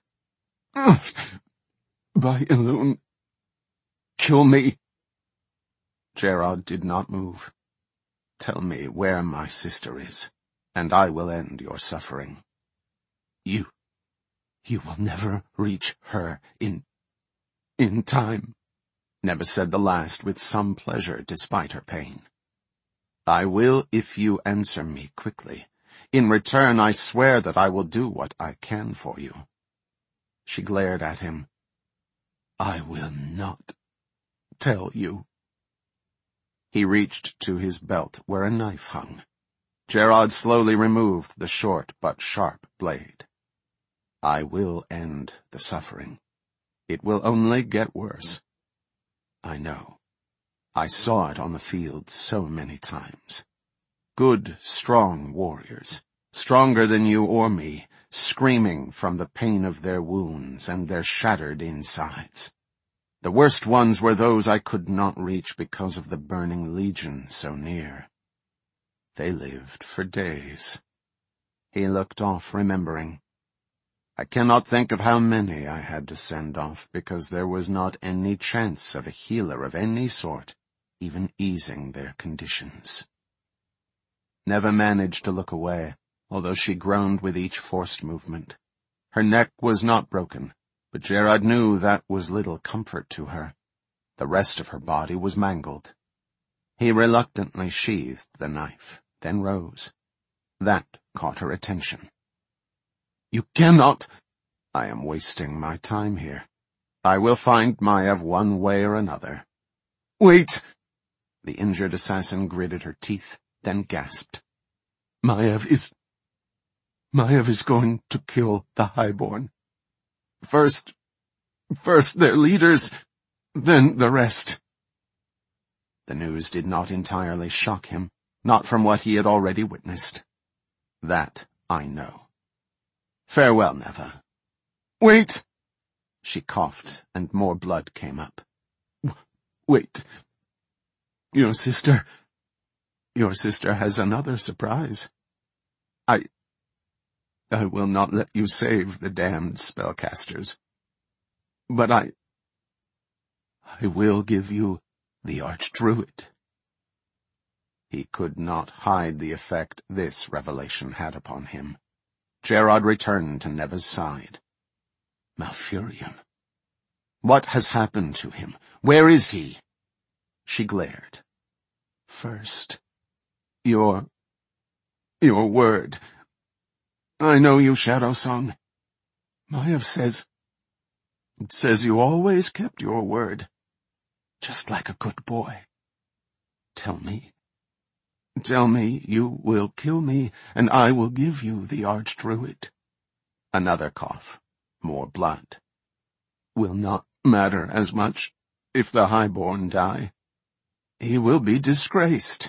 "By Elune, kill me." Jerrod did not move. "Tell me where my sister is, and I will end your suffering." You, you will never reach her in, in time." Neva said the last with some pleasure despite her pain. "I will if you answer me quickly. In return, I swear that I will do what I can for you." She glared at him. "I will not tell you." He reached to his belt where a knife hung. Jerrod slowly removed the short but sharp blade. "I will end the suffering. It will only get worse. I know. I saw it on the field so many times. Good, strong warriors, stronger than you or me, screaming from the pain of their wounds and their shattered insides. The worst ones were those I could not reach because of the burning legion so near. They lived for days. He looked off, remembering. I cannot think of how many I had to send off, because there was not any chance of a healer of any sort even easing their conditions. Neva managed to look away, although she groaned with each forced movement. Her neck was not broken, but Jerrod knew that was little comfort to her. The rest of her body was mangled. He reluctantly sheathed the knife, then rose. That caught her attention. "You cannot—" "I am wasting my time here. I will find Maiev one way or another." "Wait!" The injured assassin gritted her teeth, then gasped. "Maiev is... Maiev is going to kill the Highborn. First... First their leaders, then the rest." The news did not entirely shock him, not from what he had already witnessed. "That I know. Farewell, Neva." "Wait!" She coughed, and more blood came up. "Wait. Your sister... Your sister has another surprise. I... I will not let you save the damned spellcasters. But I... I will give you the Archdruid." He could not hide the effect this revelation had upon him. Jerrod returned to Neva's side. Malfurion. What has happened to him? Where is he? She glared. "First, your... your word. I know you, Shadowsong. Maiev says... It says you always kept your word. Just like a good boy. Tell me. Tell me you will kill me, and I will give you the Archdruid." Another cough. More blood. "Will not matter as much if the Highborn die. He will be disgraced."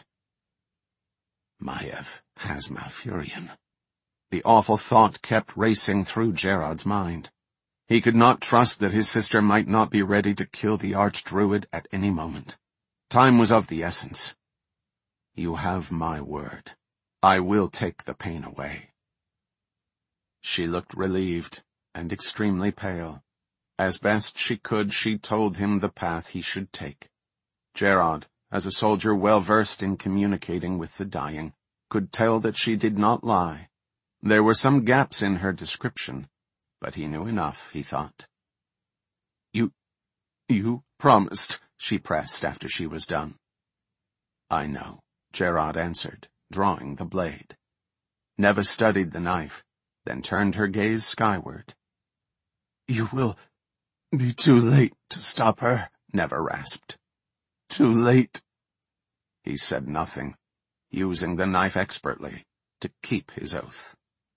Maiev has Malfurion. The awful thought kept racing through Jerrod's mind. He could not trust that his sister might not be ready to kill the Archdruid at any moment. Time was of the essence. "You have my word. I will take the pain away." She looked relieved and extremely pale. As best she could, she told him the path he should take. Jerrod, as a soldier well versed in communicating with the dying, could tell that she did not lie. There were some gaps in her description, but he knew enough, he thought. You, you promised, she pressed after she was done. "I know," Jerrod answered, drawing the blade. Neva studied the knife, then turned her gaze skyward. "You will be too late to stop her," Neva rasped. "Too late." He said nothing, using the knife expertly to keep his oath.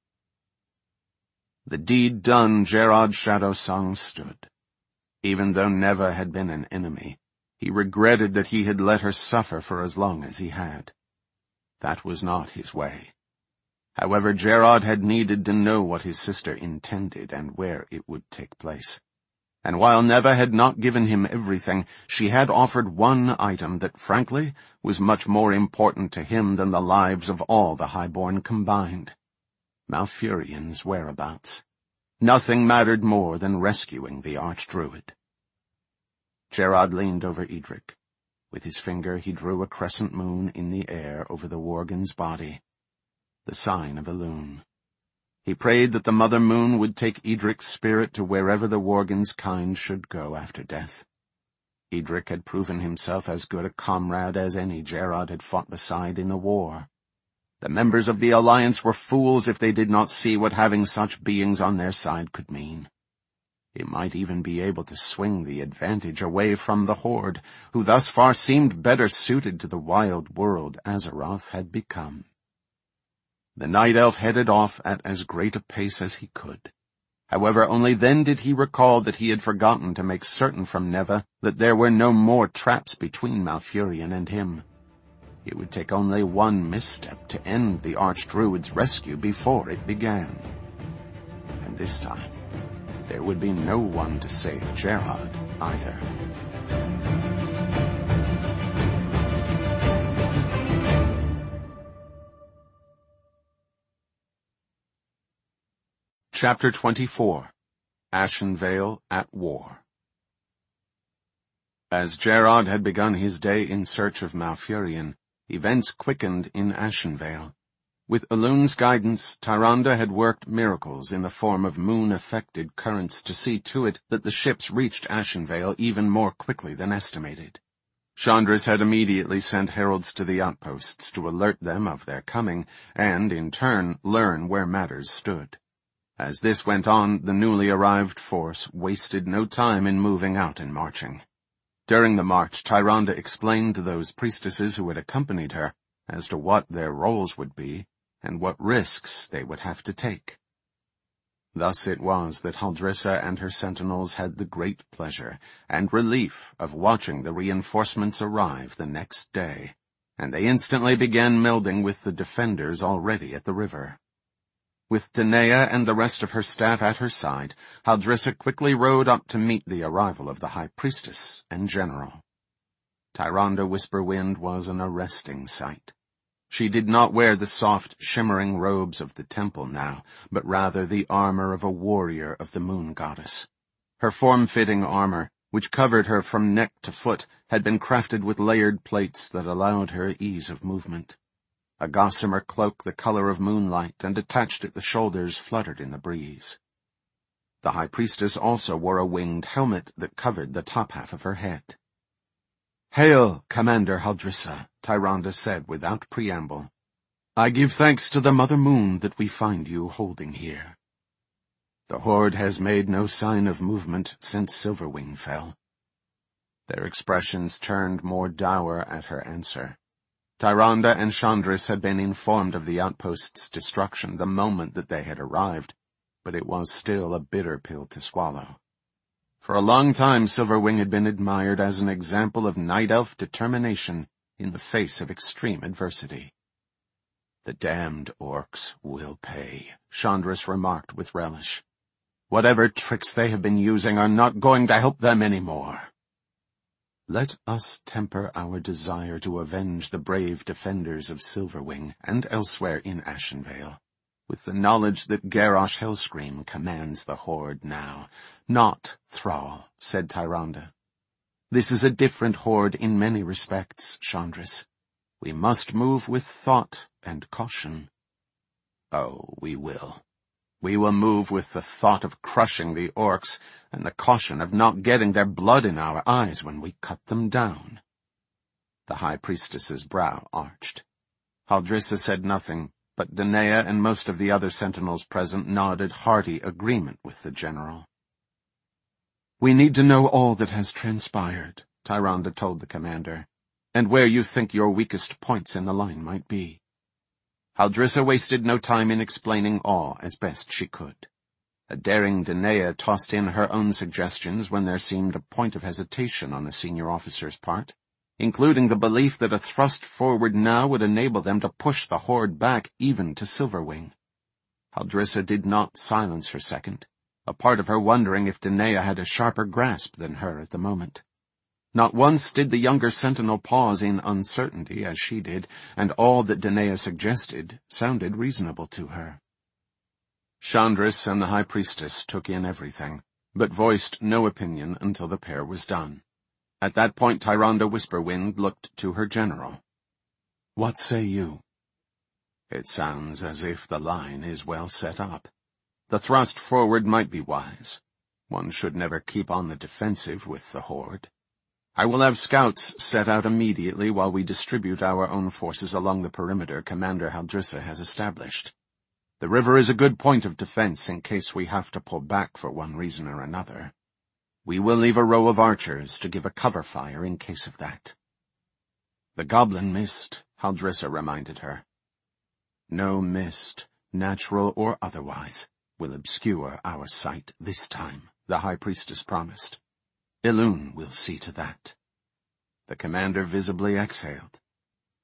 The deed done, Jerrod Shadowsong stood. Even though Neva had been an enemy, he regretted that he had let her suffer for as long as he had. That was not his way. However, Jerrod had needed to know what his sister intended and where it would take place. And while Neva had not given him everything, she had offered one item that, frankly, was much more important to him than the lives of all the Highborn combined. Malfurion's whereabouts. Nothing mattered more than rescuing the Archdruid. Jerrod leaned over Edric. With his finger he drew a crescent moon in the air over the Worgen's body, the sign of Elune. He prayed that the Mother Moon would take Edric's spirit to wherever the Worgen's kind should go after death. Edric had proven himself as good a comrade as any Jerrod had fought beside in the war. The members of the Alliance were fools if they did not see what having such beings on their side could mean. He might even be able to swing the advantage away from the Horde, who thus far seemed better suited to the wild world Azeroth had become. The Night Elf headed off at as great a pace as he could. However, only then did he recall that he had forgotten to make certain from Neva that there were no more traps between Malfurion and him. It would take only one misstep to end the Archdruid's rescue before it began. And this time, there would be no one to save Gerard either. Chapter twenty-four. Ashenvale at War. As Gerard had begun his day in search of Malfurion, events quickened in Ashenvale. With Elun's guidance, Tyrande had worked miracles in the form of moon-affected currents to see to it that the ships reached Ashenvale even more quickly than estimated. Chandris had immediately sent heralds to the outposts to alert them of their coming, and, in turn, learn where matters stood. As this went on, the newly arrived force wasted no time in moving out and marching. During the march, Tyrande explained to those priestesses who had accompanied her as to what their roles would be and what risks they would have to take. Thus it was that Haldrissa and her sentinels had the great pleasure and relief of watching the reinforcements arrive the next day, and they instantly began melding with the defenders already at the river. With Danae and the rest of her staff at her side, Haldrissa quickly rode up to meet the arrival of the High Priestess and General. Tyrande Whisperwind was an arresting sight. She did not wear the soft, shimmering robes of the temple now, but rather the armor of a warrior of the moon goddess. Her form-fitting armor, which covered her from neck to foot, had been crafted with layered plates that allowed her ease of movement. A gossamer cloak the color of moonlight and attached at the shoulders fluttered in the breeze. The High Priestess also wore a winged helmet that covered the top half of her head. "Hail, Commander Haldrissa," Tyrande said without preamble. "I give thanks to the Mother Moon that we find you holding here. The Horde has made no sign of movement since Silverwing fell." Their expressions turned more dour at her answer. Tyrande and Chandris had been informed of the outpost's destruction the moment that they had arrived, but it was still a bitter pill to swallow. For a long time Silverwing had been admired as an example of night elf determination in the face of extreme adversity. "The damned orcs will pay," Chandris remarked with relish. "Whatever tricks they have been using are not going to help them any more." Let us temper our desire to avenge the brave defenders of Silverwing and elsewhere in Ashenvale with the knowledge that Garrosh Hellscream commands the Horde now. "Not Thrall," said Tyrande. "This is a different Horde in many respects, Chandris. We must move with thought and caution." "Oh, we will. We will move with the thought of crushing the orcs and the caution of not getting their blood in our eyes when we cut them down." The High Priestess's brow arched. Haldrissa said nothing, but Danae and most of the other sentinels present nodded hearty agreement with the general. "We need to know all that has transpired," Tyrande told the commander, "and where you think your weakest points in the line might be." Haldrissa wasted no time in explaining all as best she could. A daring Danae tossed in her own suggestions when there seemed a point of hesitation on the senior officer's part, including the belief that a thrust forward now would enable them to push the Horde back even to Silverwing. Haldrissa did not silence her second, a part of her wondering if Danae had a sharper grasp than her at the moment. Not once did the younger sentinel pause in uncertainty as she did, and all that Danae suggested sounded reasonable to her. Chandris and the High Priestess took in everything, but voiced no opinion until the pair was done. At that point Tyrande Whisperwind looked to her general. "What say you?" "It sounds as if the line is well set up. The thrust forward might be wise. One should never keep on the defensive with the Horde. I will have scouts set out immediately while we distribute our own forces along the perimeter Commander Haldrissa has established. The river is a good point of defense in case we have to pull back for one reason or another. We will leave a row of archers to give a cover fire in case of that." "The goblin mist," Haldrissa reminded her. "No mist, natural or otherwise, will obscure our sight this time," the High Priestess promised. "Elun will see to that." The commander visibly exhaled.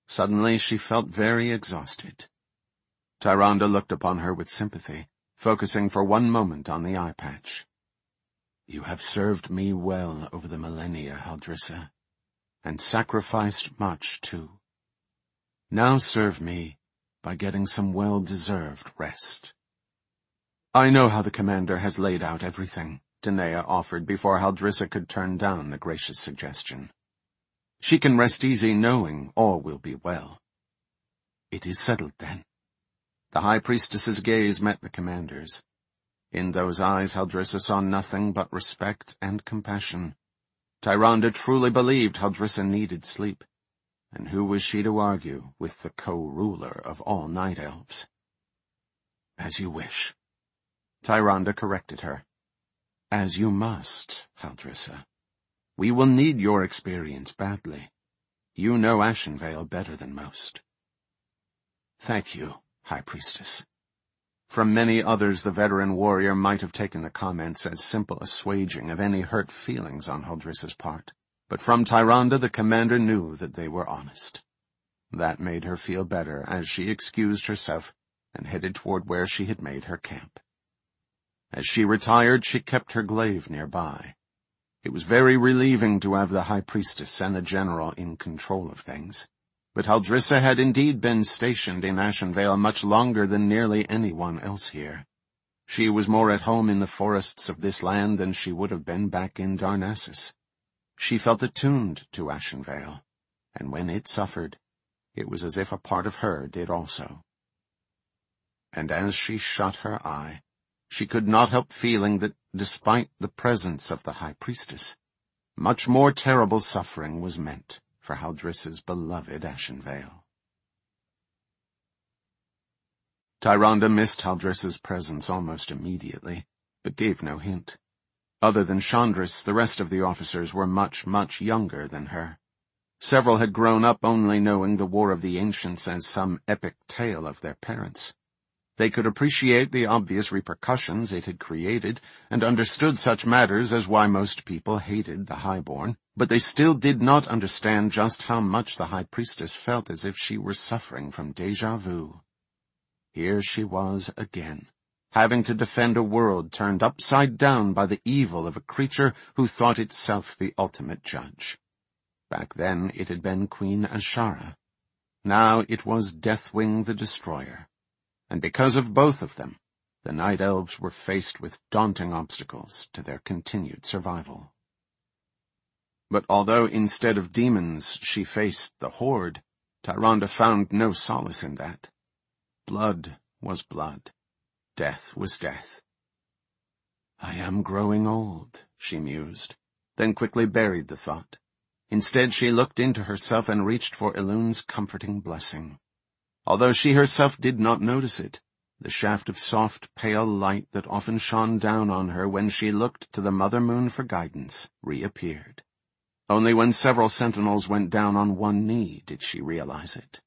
Suddenly she felt very exhausted. Tyrande looked upon her with sympathy, focusing for one moment on the eye patch. "You have served me well over the millennia, Haldrissa, and sacrificed much, too. Now serve me by getting some well-deserved rest." "I know how the commander has laid out everything," Danae offered before Haldrissa could turn down the gracious suggestion. "She can rest easy knowing all will be well." "It is settled, then." The High Priestess's gaze met the commander's. In those eyes Haldrissa saw nothing but respect and compassion. Tyrande truly believed Haldrissa needed sleep, and who was she to argue with the co-ruler of all Night Elves? "As you wish." Tyrande corrected her. "As you must, Haldrissa. We will need your experience badly. You know Ashenvale better than most." "Thank you, High Priestess." From many others the veteran warrior might have taken the comments as simple assuaging of any hurt feelings on Haldrissa's part, but from Tyrande the commander knew that they were honest. That made her feel better as she excused herself and headed toward where she had made her camp. As she retired, she kept her glaive nearby. It was very relieving to have the High Priestess and the General in control of things. But Haldrissa had indeed been stationed in Ashenvale much longer than nearly anyone else here. She was more at home in the forests of this land than she would have been back in Darnassus. She felt attuned to Ashenvale, and when it suffered, it was as if a part of her did also. And as she shut her eye, she could not help feeling that, despite the presence of the High Priestess, much more terrible suffering was meant for Haldrissa's beloved Ashenvale. Tyrande missed Haldrissa's presence almost immediately, but gave no hint. Other than Chandris, the rest of the officers were much, much younger than her. Several had grown up only knowing the War of the Ancients as some epic tale of their parents. They could appreciate the obvious repercussions it had created, and understood such matters as why most people hated the Highborn, but they still did not understand just how much the High Priestess felt as if she were suffering from déjà vu. Here she was again, having to defend a world turned upside down by the evil of a creature who thought itself the ultimate judge. Back then it had been Queen Azshara. Now it was Deathwing the Destroyer. And because of both of them, the Night Elves were faced with daunting obstacles to their continued survival. But although instead of demons she faced the Horde, Tyrande found no solace in that. Blood was blood. Death was death. "I am growing old," she mused, then quickly buried the thought. Instead she looked into herself and reached for Elun's comforting blessing. Although she herself did not notice it, the shaft of soft, pale light that often shone down on her when she looked to the Mother Moon for guidance reappeared. Only when several sentinels went down on one knee did she realize it.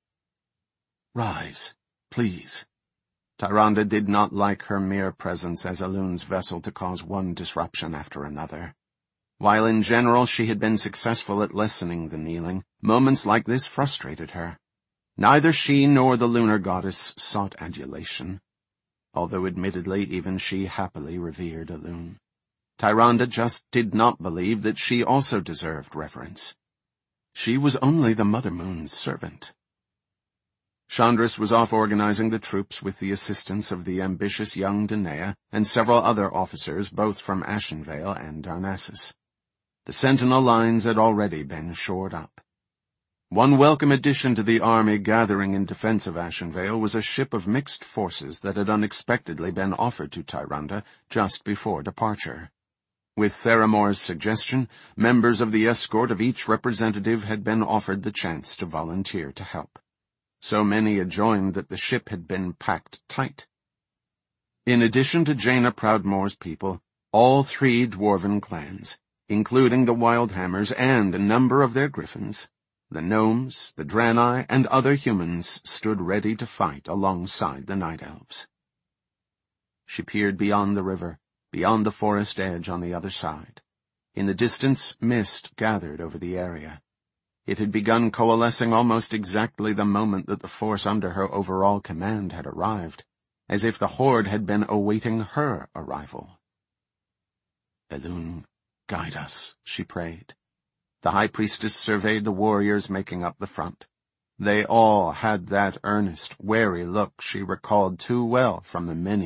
"Rise, please." Tyrande did not like her mere presence as Elun's vessel to cause one disruption after another. While in general she had been successful at lessening the kneeling, moments like this frustrated her. Neither she nor the lunar goddess sought adulation, although admittedly even she happily revered Elun. Tyrande just did not believe that she also deserved reverence. She was only the Mother Moon's servant. Chandris was off organizing the troops with the assistance of the ambitious young Danae and several other officers both from Ashenvale and Darnassus. The sentinel lines had already been shored up. One welcome addition to the army gathering in defense of Ashenvale was a ship of mixed forces that had unexpectedly been offered to Tyrande just before departure. With Theramore's suggestion, members of the escort of each representative had been offered the chance to volunteer to help. So many had joined that the ship had been packed tight. In addition to Jaina Proudmoore's people, all three dwarven clans, including the Wildhammers and a number of their griffins, the gnomes, the Draenei, and other humans stood ready to fight alongside the Night Elves. She peered beyond the river, beyond the forest edge on the other side. In the distance, mist gathered over the area. It had begun coalescing almost exactly the moment that the force under her overall command had arrived, as if the horde had been awaiting her arrival. "Elune, guide us," she prayed. The high priestess surveyed the warriors making up the front. They all had that earnest, wary look she recalled too well from the many